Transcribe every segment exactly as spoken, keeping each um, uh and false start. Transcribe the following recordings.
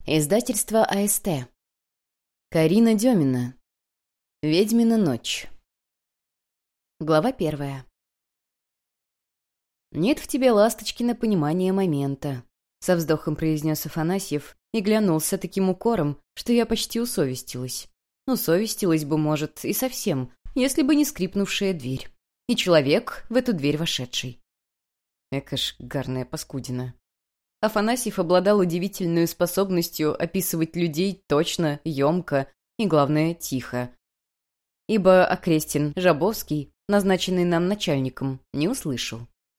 Издательство А Эс Тэ. Карина Демина. «Ведьмина ночь». Глава первая. «Нет в тебе, ласточкина, понимания момента», — со вздохом произнес Афанасьев и глянулся таким укором, что я почти усовестилась. Усовестилась бы, может, и совсем, если бы не скрипнувшая дверь. И человек, в эту дверь вошедший. Эка ж гарная паскудина. Афанасьев обладал удивительной способностью описывать людей точно, емко и, главное, тихо. Ибо Окрестин Жабовский, назначенный нам начальником, не услышал.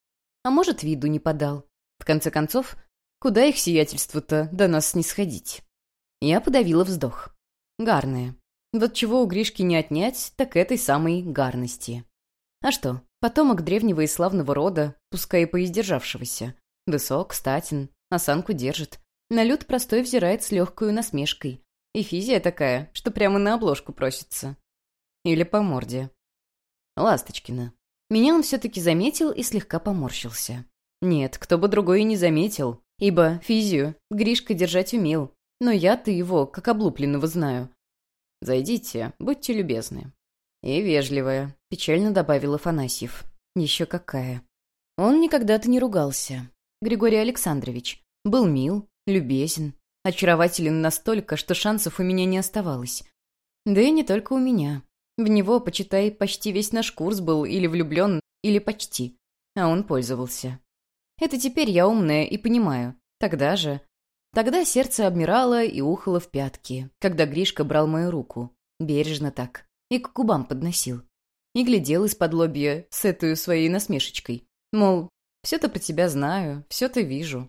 А может, виду не подал. В конце концов, куда их сиятельству-то до нас снисходить? Я подавила вздох. Гарная. Вот чего у Гришки не отнять, так этой самой гарности. А что, потомок древнего и славного рода, пускай и поиздержавшегося. Высок, статен, осанку держит. На люд простой взирает с легкою насмешкой. И физия такая, что прямо на обложку просится. Или по морде. Ласточкина. Меня он все-таки заметил и слегка поморщился. Нет, кто бы другой и не заметил, ибо физию Гришка держать умел, но я-то его, как облупленного, знаю. «Зайдите, будьте любезны». И вежливая, печально добавил Афанасьев. Еще какая. Он никогда-то не ругался. Григорий Александрович был мил, любезен, очарователен настолько, что шансов у меня не оставалось. Да и не только у меня. В него, почитай, почти весь наш курс был или влюблен, или почти. А он пользовался. Это теперь я умная и понимаю. Тогда же... Тогда сердце обмирало и ухало в пятки, когда Гришка брал мою руку. Бережно так. И к губам подносил. И глядел из-под лобья с этой своей насмешечкой. Мол, все-то про тебя знаю, все-то вижу.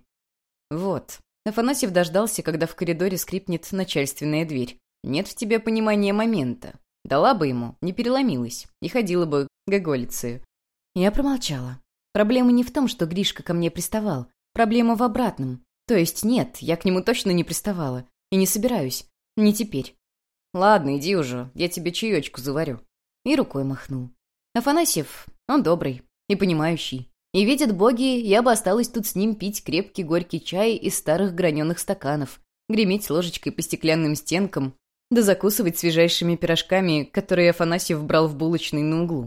Вот. Афанасьев дождался, когда в коридоре скрипнет начальственная дверь. Нет в тебе понимания момента. Дала бы ему, не переломилась, и ходила бы гоголицею. Я промолчала. Проблема не в том, что Гришка ко мне приставал. Проблема в обратном. То есть нет, я к нему точно не приставала. И не собираюсь. Не теперь. Ладно, иди уже, я тебе чаечку заварю. И рукой махнул. Афанасьев, он добрый и понимающий. И видят боги, я бы осталась тут с ним пить крепкий горький чай из старых граненых стаканов, греметь ложечкой по стеклянным стенкам, да закусывать свежайшими пирожками, которые Афанасьев брал в булочной на углу.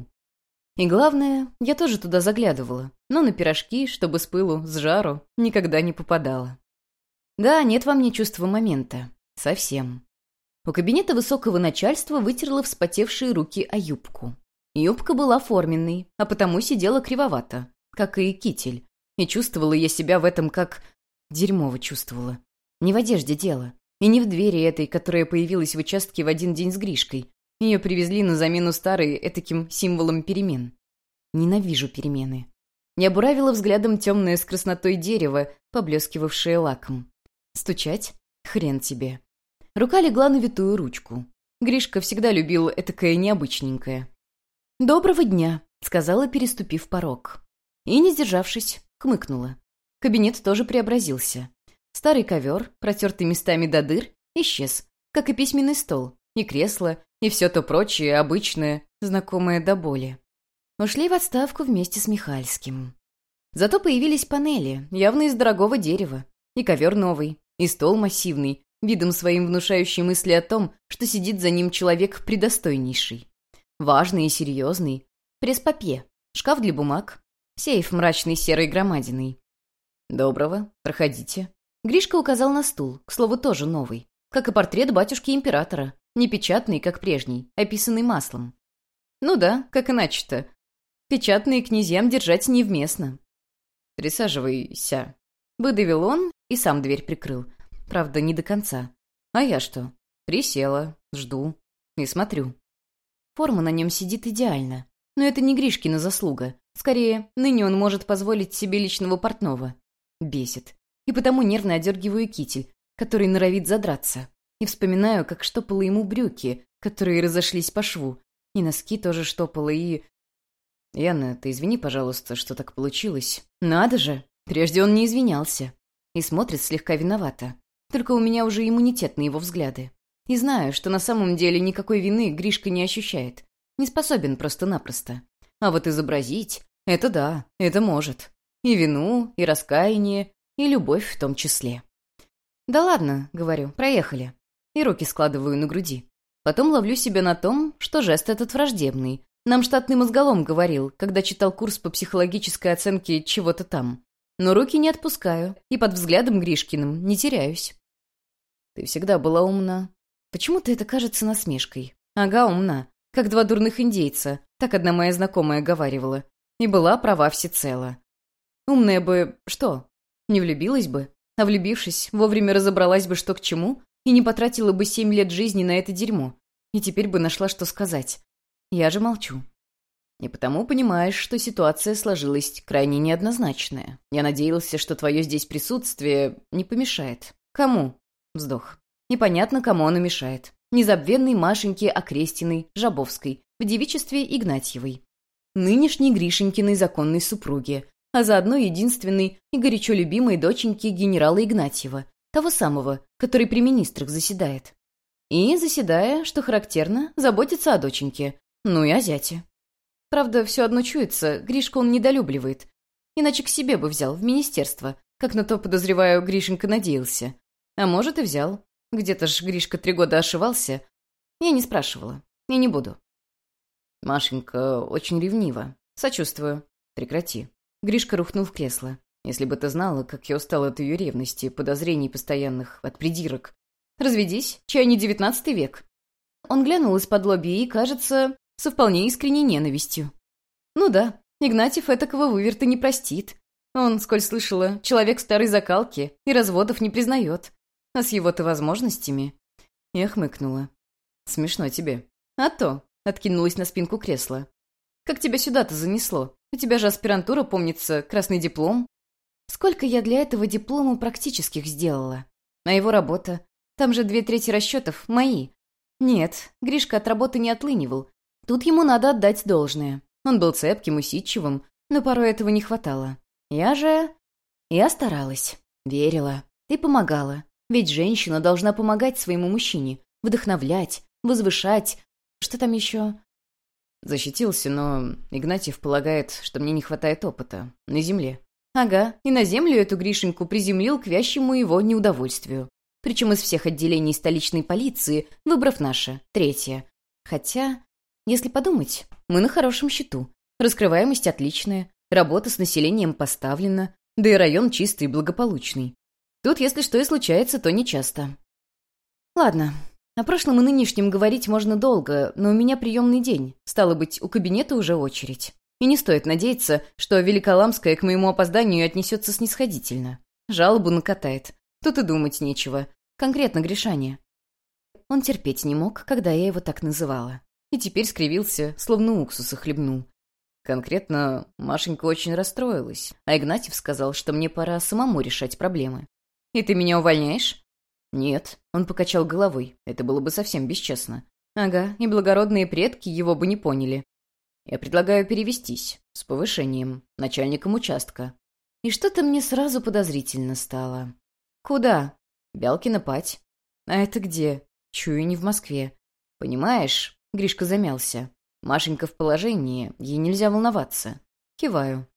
И главное, я тоже туда заглядывала, но на пирожки, чтобы с пылу, с жару, никогда не попадала. Да, нет во мне чувства момента. Совсем. У кабинета высокого начальства вытерла вспотевшие руки о юбку. Юбка была форменной, а потому сидела кривовато, как и китель. И чувствовала я себя в этом как... Дерьмово чувствовала. Не в одежде дело. И не в двери этой, которая появилась в участке в один день с Гришкой. Ее привезли на замену старой этаким символом перемен. Ненавижу перемены. Я буравила взглядом темное с краснотой дерево, поблескивавшее лаком. Стучать? Хрен тебе. Рука легла на витую ручку. Гришка всегда любил этакое необычненькое. «Доброго дня», — сказала, переступив порог. И, не сдержавшись, хмыкнула. Кабинет тоже преобразился. Старый ковер, протертый местами до дыр, исчез, как и письменный стол, и кресло, и все то прочее, обычное, знакомое до боли. Ушли в отставку вместе с Михальским. Зато появились панели, явно из дорогого дерева, и ковер новый, и стол массивный, видом своим внушающий мысли о том, что сидит за ним человек предостойнейший. Важный и серьезный. Пресс-папье, шкаф для бумаг, сейф мрачной серой громадиной. «Доброго, проходите». Гришка указал на стул, к слову, тоже новый, как и портрет батюшки-императора, не печатный, как прежний, а писанный маслом. Ну да, как иначе-то. Печатные князьям держать невместно. «Присаживайся», — выдавил он и сам дверь прикрыл. Правда, не до конца. А я что? Присела, жду и смотрю. Форма на нем сидит идеально. Но это не Гришкина заслуга. Скорее, ныне он может позволить себе личного портного. Бесит. И потому нервно одергиваю китель, который норовит задраться. И вспоминаю, как штопала ему брюки, которые разошлись по шву. И носки тоже штопала, и... «Яна, ты извини, пожалуйста, что так получилось». «Надо же! Прежде он не извинялся». И смотрит слегка виновато. Только у меня уже иммунитет на его взгляды. И знаю, что на самом деле никакой вины Гришка не ощущает. Не способен просто-напросто. А вот изобразить — это да, это может. И вину, и раскаяние, и любовь в том числе. «Да ладно», — говорю, — «проехали». И руки складываю на груди. Потом ловлю себя на том, что жест этот враждебный. Нам штатный мозголом говорил, когда читал курс по психологической оценке чего-то там. Но руки не отпускаю, и под взглядом Гришкиным не теряюсь. «Ты всегда была умна». Почему-то это кажется насмешкой. «Ага, умна. Как два дурных индейца», так одна моя знакомая говаривала. И была права всецело. Умная бы... что? Не влюбилась бы? А влюбившись, вовремя разобралась бы, что к чему, и не потратила бы семь лет жизни на это дерьмо. И теперь бы нашла, что сказать. Я же молчу. И потому понимаешь, что ситуация сложилась крайне неоднозначная. Я надеялся, что твое здесь присутствие не помешает. Кому? Вздох. Непонятно, кому оно мешает. Незабвенной Машеньке Окрестиной Жабовской, в девичестве Игнатьевой. Нынешней Гришенькиной законной супруге, а заодно единственной и горячо любимой доченьки генерала Игнатьева, того самого, который при министрах заседает. И, заседая, что характерно, заботится о доченьке, ну и о зяте. Правда, все одно чуется, Гришка он недолюбливает. Иначе к себе бы взял, в министерство, как на то, подозреваю, Гришенька надеялся. А может, и взял. Где-то ж Гришка три года ошивался. Я не спрашивала. И не буду. Машенька очень ревнива. Сочувствую. Прекрати. Гришка рухнул в кресло. Если бы ты знала, как я устал от ее ревности, подозрений постоянных, от придирок. Разведись, чай не девятнадцатый век. Он глянул из-под лобья и, кажется, со вполне искренней ненавистью. Ну да, Игнатьев этакого выверта не простит. Он, сколь слышала, человек старой закалки и разводов не признает. А с его-то возможностями... Я хмыкнула. Смешно тебе. А то, откинулась на спинку кресла. Как тебя сюда-то занесло? У тебя же аспирантура, помнится, красный диплом. Сколько я для этого диплома практических сделала? А его работа? Там же две трети расчетов мои. Нет, Гришка от работы не отлынивал. Тут ему надо отдать должное. Он был цепким, усидчивым, но порой этого не хватало. Я же... Я старалась, верила и помогала. Ведь женщина должна помогать своему мужчине, вдохновлять, возвышать. Что там еще? Защитился, но Игнатьев полагает, что мне не хватает опыта. На земле. Ага, и на землю эту Гришеньку приземлил к вящему его неудовольствию. Причем из всех отделений столичной полиции, выбрав наше, третье. Хотя, если подумать, мы на хорошем счету. Раскрываемость отличная, работа с населением поставлена, да и район чистый и благополучный. Тут, если что и случается, то нечасто. Ладно, о прошлом и нынешнем говорить можно долго, но у меня приемный день. Стало быть, у кабинета уже очередь. И не стоит надеяться, что Великоламская к моему опозданию отнесется снисходительно. Жалобу накатает. Тут и думать нечего. Конкретно Гришаня. Он терпеть не мог, когда я его так называла. И теперь скривился, словно уксуса хлебнул. Конкретно Машенька очень расстроилась, а Игнатьев сказал, что мне пора самому решать проблемы. «И ты меня увольняешь?» «Нет», — он покачал головой, это было бы совсем бесчестно. «Ага, и благородные предки его бы не поняли. Я предлагаю перевестись, с повышением, начальником участка». И что-то мне сразу подозрительно стало. «Куда?» «Бялкина Пать». «А это где?» «Чую, не в Москве». «Понимаешь?» — Гришка замялся. «Машенька в положении, ей нельзя волноваться». Киваю.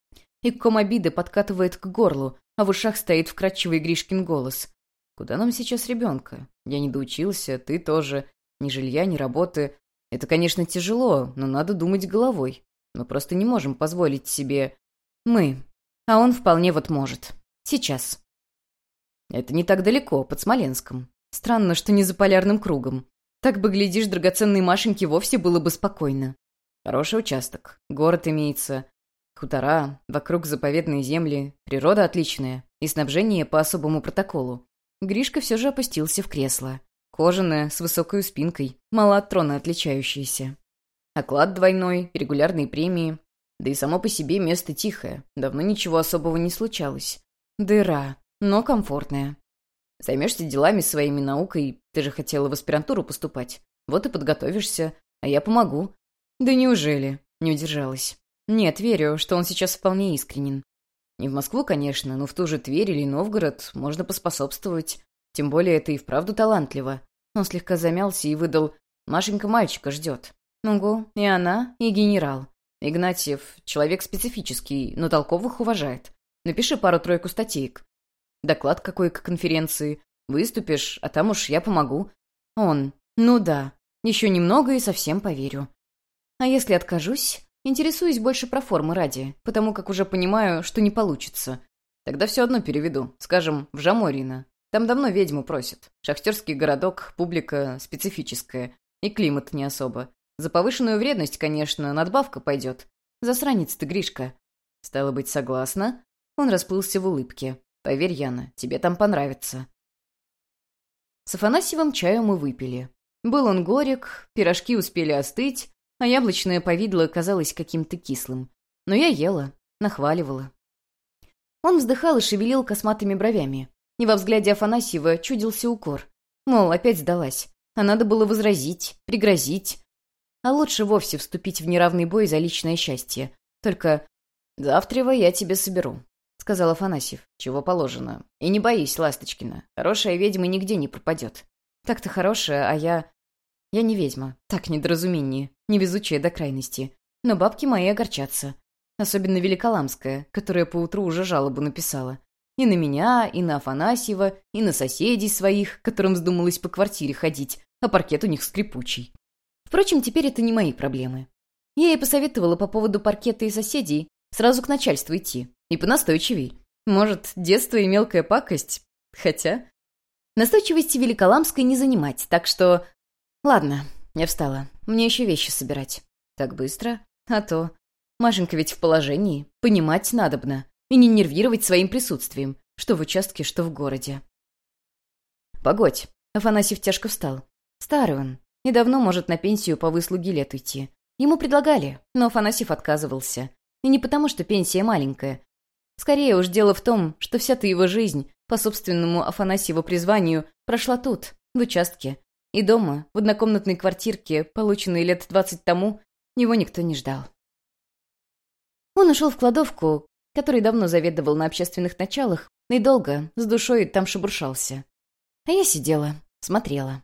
И ком обиды подкатывает к горлу, а в ушах стоит вкрадчивый Гришкин голос. «Куда нам сейчас ребенка? Я не доучился, ты тоже. Ни жилья, ни работы. Это, конечно, тяжело, но надо думать головой. Мы просто не можем позволить себе... Мы. А он вполне вот может. Сейчас». «Это не так далеко, под Смоленском. Странно, что не за полярным кругом. Так бы, глядишь, драгоценной Машеньке вовсе было бы спокойно. Хороший участок, город имеется, хутора, вокруг заповедные земли, природа отличная и снабжение по особому протоколу». Гришка все же опустился в кресло. Кожаное, с высокой спинкой, мало от трона отличающееся. Оклад двойной, регулярные премии. Да и само по себе место тихое, давно ничего особого не случалось. Дыра, но комфортная. Займешься делами своими, наукой, ты же хотела в аспирантуру поступать. Вот и подготовишься, а я помогу. Да неужели? Не удержалась. Нет, верю, что он сейчас вполне искренен. Не в Москву, конечно, но в ту же Тверь или Новгород можно поспособствовать. Тем более это и вправду талантливо. Он слегка замялся и выдал: «Машенька мальчика ждет». Угу, и она, и генерал. Игнатьев — человек специфический, но толковых уважает. Напиши пару-тройку статейк. Доклад какой к конференции, Выступишь, а там уж я помогу». Он. «Ну да, еще немного и совсем поверю. А если откажусь, интересуюсь больше про формы ради, потому как уже понимаю, что не получится. Тогда все одно переведу, скажем, в Жаморино. Там давно ведьму просят. Шахтерский городок, публика специфическая. И климат не особо. За повышенную вредность, конечно, надбавка пойдет. Засранец ты, Гришка». «Стало быть, согласна?» Он расплылся в улыбке. «Поверь, Яна, тебе там понравится». С Афанасьевым чаю мы выпили. Был он горек, пирожки успели остыть, а яблочное повидло казалось каким-то кислым. Но я ела, нахваливала. Он вздыхал и шевелил косматыми бровями. И во взгляде Афанасьева чудился укор. Мол, опять сдалась. А надо было возразить, пригрозить. А лучше вовсе вступить в неравный бой за личное счастье. Только «завтрева я тебе соберу», — сказал Афанасьев. «Чего положено. И не боись, Ласточкина. Хорошая ведьма нигде не пропадет. Так-то хорошая, а я... Я не ведьма. Так, недоразумение. Невезучая до крайности. Но бабки мои огорчатся. Особенно Великоламская, которая поутру уже жалобу написала. И на меня, и на Афанасьева, и на соседей своих, которым вздумалось по квартире ходить, а паркет у них скрипучий. Впрочем, теперь это не мои проблемы. Я ей посоветовала по поводу паркета и соседей сразу к начальству идти. И понастойчивей. Может, детство и мелкая пакость? Хотя... Настойчивости Великоламской не занимать, так что... Ладно, я встала. Мне еще вещи собирать. Так быстро? А то... Машенька ведь в положении. Понимать надобно. И не нервировать своим присутствием. Что в участке, что в городе. Погодь. Афанасьев тяжко встал. Старый он. И давно может на пенсию по выслуге лет уйти. Ему предлагали, но Афанасьев отказывался. И не потому, что пенсия маленькая. Скорее уж дело в том, что вся-то его жизнь, по собственному Афанасьеву призванию, прошла тут, в участке. И дома, в однокомнатной квартирке, полученной лет двадцать тому, его никто не ждал. Он ушел в кладовку, который давно заведовал на общественных началах, и долго, с душой, там шебуршался. А я сидела, смотрела.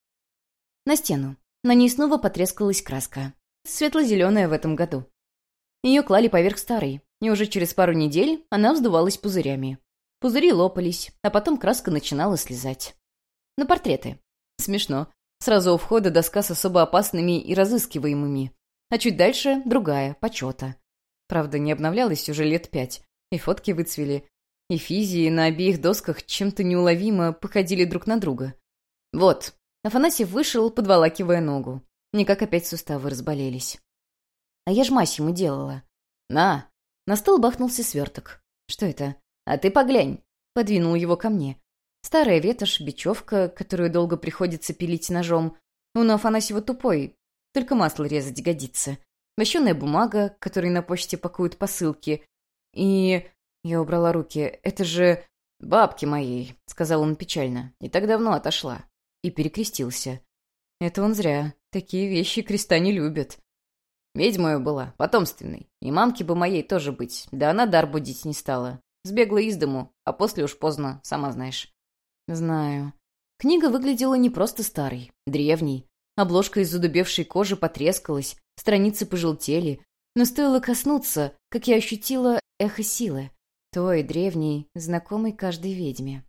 На стену. На ней снова потрескалась краска. Светло-зеленая в этом году. Ее клали поверх старой, и уже через пару недель она вздувалась пузырями. Пузыри лопались, а потом краска начинала слезать. На портреты. Смешно. Сразу у входа доска с особо опасными и разыскиваемыми. А чуть дальше другая, почета. Правда, не обновлялась уже лет пять. И фотки выцвели. И физии на обеих досках чем-то неуловимо походили друг на друга. Вот. Афанасьев вышел, подволакивая ногу. Никак опять суставы разболелись. А я ж мазь ему делала. «На!» На стол бахнулся сверток. «Что это?» «А ты поглянь!» Подвинул его ко мне. Старая ветошь, бечевка, которую долго приходится пилить ножом. Он у Афанасьева тупой, только масло резать годится. Вощеная бумага, которой на почте пакуют посылки. И... Я убрала руки. «Это же... бабки моей», — сказал он печально. «Не так давно отошла». И перекрестился. Это он зря. Такие вещи креста не любят. Ведьмою была, потомственной. И мамке бы моей тоже быть. Да она дар будить не стала. Сбегла из дому, а после уж поздно, сама знаешь. Знаю. Книга выглядела не просто старой, древней. Обложка из задубевшей кожи потрескалась, страницы пожелтели. Но стоило коснуться, как я ощутила эхо силы. Той, древней, знакомой каждой ведьме.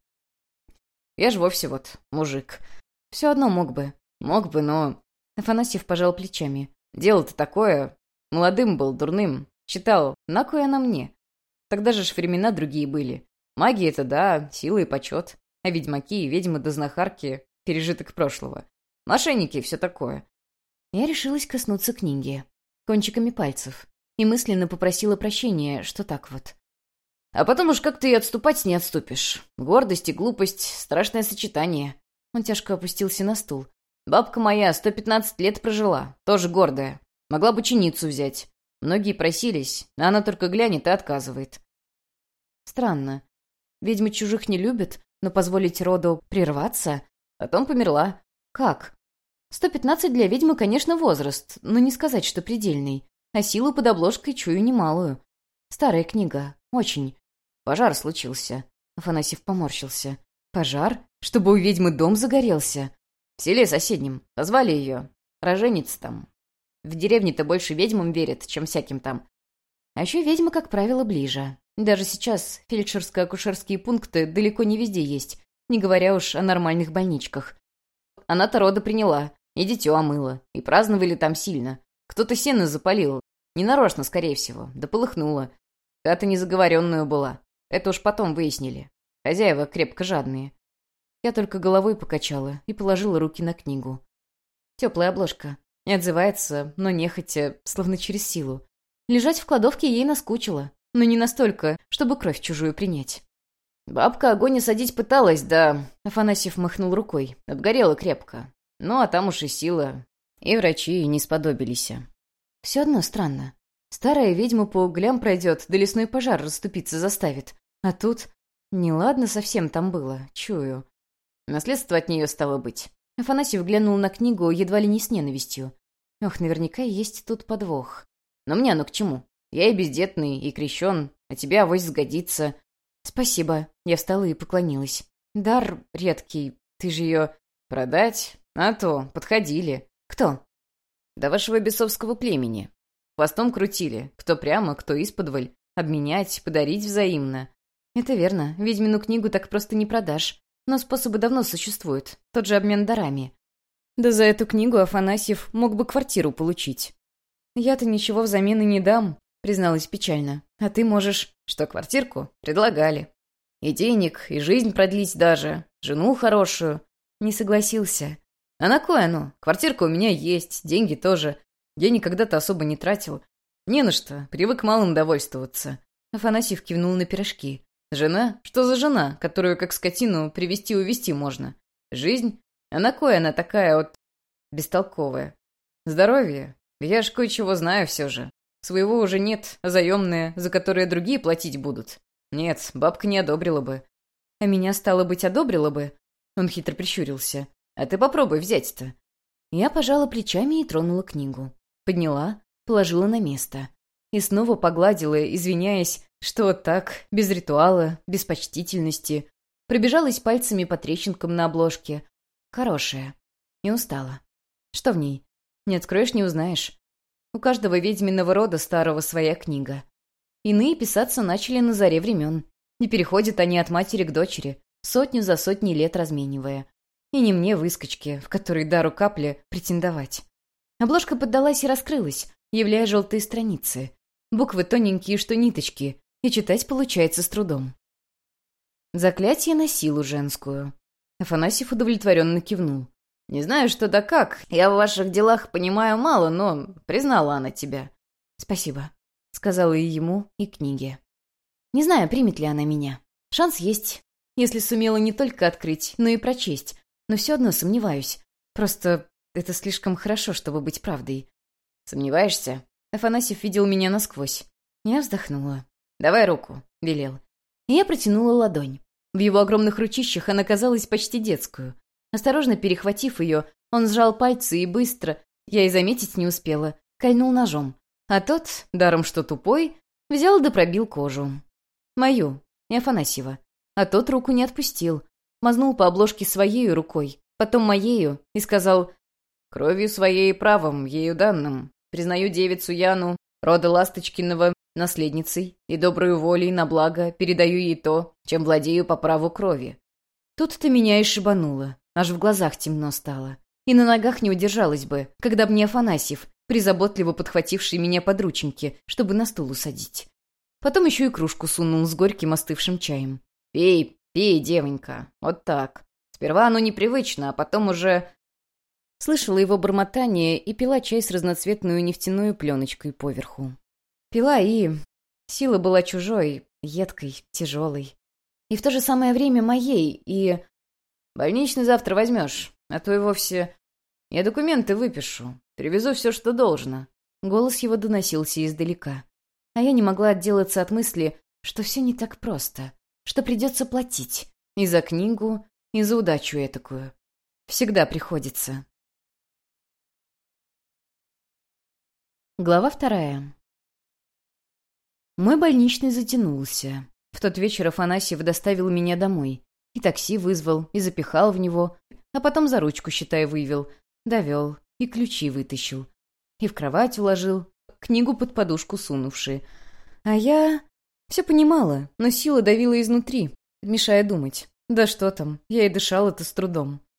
Я ж вовсе вот мужик. Все одно мог бы. Мог бы, но... Афанасьев пожал плечами. Дело-то такое. Молодым был, дурным. Считал, на кой она мне? Тогда же ж времена другие были. Магия — это да, сила и почет. А ведьмаки и ведьмы до знахарки — пережиток прошлого. Мошенники — все такое. Я решилась коснуться книги. Кончиками пальцев. И мысленно попросила прощения, что так вот. А потом уж как ты и отступать не отступишь. Гордость и глупость — страшное сочетание. Он тяжко опустился на стул. Бабка моя сто пятнадцать лет прожила, тоже гордая. Могла бы ученицу взять. Многие просились, а она только глянет и отказывает. Странно. Ведьмы чужих не любят, но позволить роду прерваться? Потом померла. Как? сто пятнадцать для ведьмы, конечно, возраст, но не сказать, что предельный. А силу под обложкой чую немалую. Старая книга. Очень. Пожар случился. Афанасьев поморщился. Пожар? Чтобы у ведьмы дом загорелся? В селе соседнем. Позвали ее. Роженица там. В деревне-то больше ведьмам верят, чем всяким там. А еще ведьмы, как правило, ближе. Даже сейчас фельдшерско-акушерские пункты далеко не везде есть. не говоря уж о нормальных больничках. Она-то роды приняла, и дитё омыла, и праздновали там сильно. Кто-то сено запалил, ненарочно, скорее всего, да полыхнуло. Та-то незаговоренную была, это уж потом выяснили. Хозяева крепко жадные. Я только головой покачала и положила руки на книгу. Теплая обложка. Не отзывается, но нехотя, словно через силу. Лежать в кладовке ей наскучило, но не настолько, чтобы кровь чужую принять. Бабка огонь осадить пыталась, да... Афанасьев махнул рукой. Обгорела крепко. Ну, а там уж и сила. И врачи не сподобились. Все одно странно. Старая ведьма по углям пройдет, да лесной пожар расступиться заставит. А тут... Неладно совсем там было, чую. Наследство от нее стало быть. Афанасьев глянул на книгу едва ли не с ненавистью. Ох, наверняка есть тут подвох. Но мне оно к чему? Я и бездетный, и крещен, а тебе авось сгодится. Спасибо. Я встала и поклонилась. Дар редкий, ты же ее... Продать? А то, подходили. Кто? До вашего бесовского племени. Хвостом крутили, кто прямо, кто исподволь. Обменять, подарить взаимно. Это верно, ведьмину книгу так просто не продашь. Но способы давно существуют, тот же обмен дарами. Да за эту книгу Афанасьев мог бы квартиру получить. Я-то ничего взамен и не дам, призналась печально. А ты можешь... Что, квартирку? Предлагали. И денег, и жизнь продлить даже. Жену хорошую. Не согласился. А на кое оно? Квартирка у меня есть, деньги тоже. Я никогда-то особо не тратил. Не на что, привык малым довольствоваться. Афанасьев кивнул на пирожки. Жена? Что за жена, которую как скотину привести-увести можно? Жизнь? А на кое она такая вот... бестолковая? Здоровье? Я ж кое-чего знаю все же. Своего уже нет, а заемные, за которые другие платить будут. Нет, бабка не одобрила бы. А меня, стало быть, одобрила бы? Он хитро прищурился. А ты попробуй взять-то. Я пожала плечами и тронула книгу. Подняла, положила на место. И снова погладила, извиняясь, что так, без ритуала, без почтительности. Пробежалась пальцами по трещинкам на обложке. Хорошая. И устала. Что в ней? Не откроешь, не узнаешь. У каждого ведьминого рода старого своя книга. Иные писаться начали на заре времен. И переходят они от матери к дочери, сотню за сотней лет разменивая. И не мне, выскочке, в которой дару капли, претендовать. Обложка поддалась и раскрылась, являя желтые страницы. Буквы тоненькие, что ниточки, и читать получается с трудом. Заклятие на силу женскую. Афанасьев удовлетворенно кивнул. «Не знаю, что да как. Я в ваших делах понимаю мало, но признала она тебя». «Спасибо», — сказала и ему, и книге. «Не знаю, примет ли она меня. Шанс есть, если сумела не только открыть, но и прочесть. Но все одно сомневаюсь. Просто это слишком хорошо, чтобы быть правдой». «Сомневаешься?» Афанасьев видел меня насквозь. Я вздохнула. «Давай руку», — велел. И я протянула ладонь. В его огромных ручищах она казалась почти детскую. Осторожно перехватив ее, он сжал пальцы и быстро, я и заметить не успела, кольнул ножом. А тот, даром что тупой, взял да пробил кожу. Мою, не Афанасьева. А тот руку не отпустил. Мазнул по обложке своею рукой, потом моею, и сказал: «Кровью своей и правом, ею данным, признаю девицу Яну, рода Ласточкиного, наследницей, и добрую волей на благо передаю ей то, чем владею по праву крови». Тут-то меня и шибануло, аж в глазах темно стало. И на ногах не удержалась бы, когда б не Афанасьев, призаботливо подхвативший меня под рученьки, чтобы на стул усадить. Потом еще и кружку сунул с горьким остывшим чаем. «Пей, пей, девонька, вот так. Сперва оно непривычно, а потом уже...» Слышала его бормотание и пила чай с разноцветную нефтяной пленочкой поверху. Пила и... Сила была чужой, едкой, тяжелой. И в то же самое время моей, и... «Больничный завтра возьмешь, а то и вовсе... Я документы выпишу, привезу все, что должно». Голос его доносился издалека. А я не могла отделаться от мысли, что все не так просто, что придется платить и за книгу, и за удачу этакую. Всегда приходится. Глава вторая. Мой больничный затянулся. В тот вечер Афанасьев доставил меня домой. И такси вызвал, и запихал в него, а потом за ручку, считай, вывел, довел, и ключи вытащил. И в кровать уложил, книгу под подушку сунувши. А я... все понимала, но сила давила изнутри, мешая думать. Да что там, я и дышала-то с трудом.